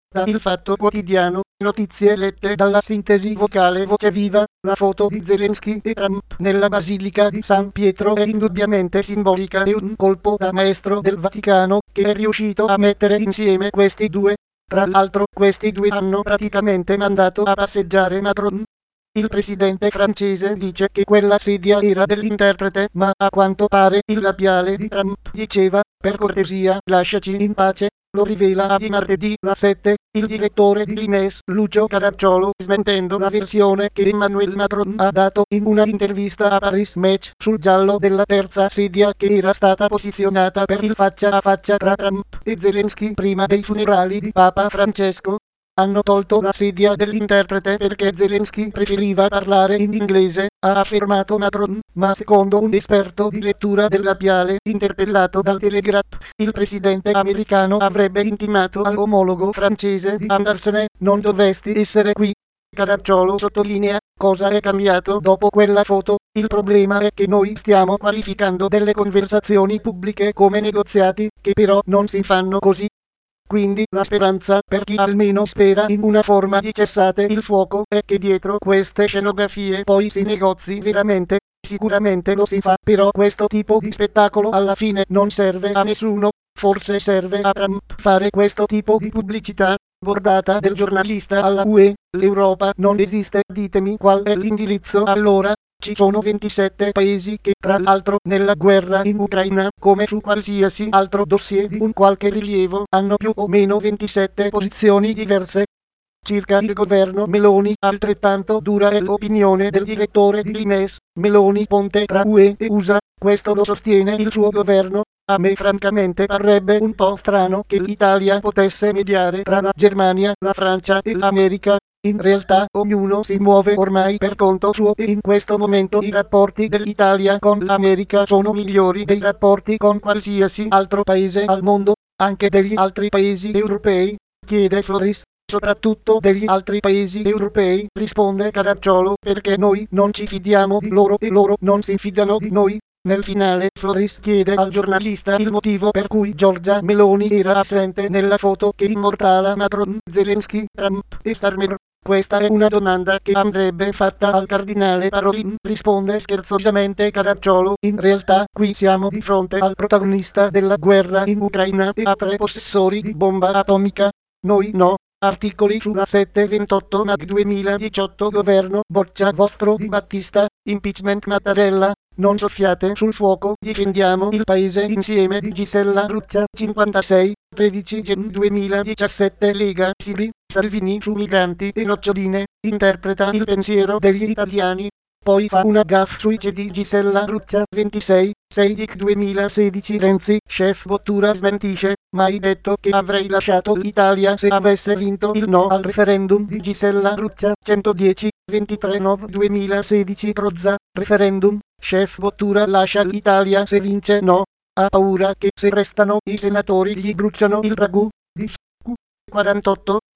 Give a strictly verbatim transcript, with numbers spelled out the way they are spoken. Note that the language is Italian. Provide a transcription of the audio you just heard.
da Il Fatto Quotidiano, notizie lette dalla sintesi vocale Voce Viva. La foto di Zelensky e Trump nella Basilica di San Pietro è indubbiamente simbolica e un colpo da maestro del Vaticano, che è riuscito a mettere insieme questi due. Tra l'altro, questi due hanno praticamente mandato a passeggiare Macron. Il presidente francese dice che quella sedia era dell'interprete, ma a quanto pare il labiale di Trump diceva: per cortesia, lasciaci in pace. Lo rivela a di martedì La sette, il direttore di Limes, Lucio Caracciolo, smentendo la versione che Emmanuel Macron ha dato in una intervista a Paris Match sul giallo della terza sedia che era stata posizionata per il faccia a faccia tra Trump e Zelensky prima dei funerali di Papa Francesco. Hanno tolto la sedia dell'interprete perché Zelensky preferiva parlare in inglese, ha affermato Macron, ma secondo un esperto di lettura del labiale interpellato dal Telegraph, il presidente americano avrebbe intimato all'omologo francese di andarsene: non dovresti essere qui. Caracciolo sottolinea: cosa è cambiato dopo quella foto? Il problema è che noi stiamo qualificando delle conversazioni pubbliche come negoziati, che però non si fanno così. Quindi la speranza, per chi almeno spera in una forma di cessate il fuoco, è che dietro queste scenografie poi si negozi veramente. Sicuramente lo si fa, però questo tipo di spettacolo alla fine non serve a nessuno. Forse serve a Trump fare questo tipo di pubblicità. Bordata del giornalista alla U E: l'Europa non esiste, ditemi qual è l'indirizzo allora. Ci sono ventisette paesi che, tra l'altro, nella guerra in Ucraina, come su qualsiasi altro dossier di un qualche rilievo, hanno più o meno ventisette posizioni diverse circa il governo Meloni. Altrettanto dura è l'opinione del direttore di Limes, Meloni ponte tra U E e U S A, questo lo sostiene il suo governo. A me francamente parrebbe un po' strano che l'Italia potesse mediare tra la Germania, la Francia e l'America. In realtà ognuno si muove ormai per conto suo e in questo momento i rapporti dell'Italia con l'America sono migliori dei rapporti con qualsiasi altro paese al mondo, anche degli altri paesi europei, chiede Floris. Soprattutto degli altri paesi europei, risponde Caracciolo, perché noi non ci fidiamo di loro e loro non si fidano di noi. Nel finale Floris chiede al giornalista il motivo per cui Giorgia Meloni era assente nella foto che immortala Macron, Zelensky, Trump e Starmer. Questa è una domanda che andrebbe fatta al cardinale Parolin, risponde scherzosamente Caracciolo. In realtà qui siamo di fronte al protagonista della guerra in Ucraina e a tre possessori di bomba atomica. Noi no. Articoli sulla sette ventotto Mag duemiladiciotto. Governo boccia vostro Di Battista, impeachment Mattarella. Non soffiate sul fuoco, difendiamo il paese insieme di Gisella Ruccia, cinquantasei, tredici gennaio duemiladiciassette. Lega, Siri, Salvini su migranti e noccioline, interpreta il pensiero degli italiani. Poi fa una gaffe sui C D Gisella Ruccia, ventisei, sei dic duemilasedici. Renzi, chef Bottura smentisce: mai detto che avrei lasciato l'Italia se avesse vinto il no al referendum di Gisella Ruccia, centodieci, ventitré nove duemilasedici. Crozza, referendum, chef Bottura lascia l'Italia se vince no, ha paura che se restano i senatori gli bruciano il ragù. Di F Q quarantotto,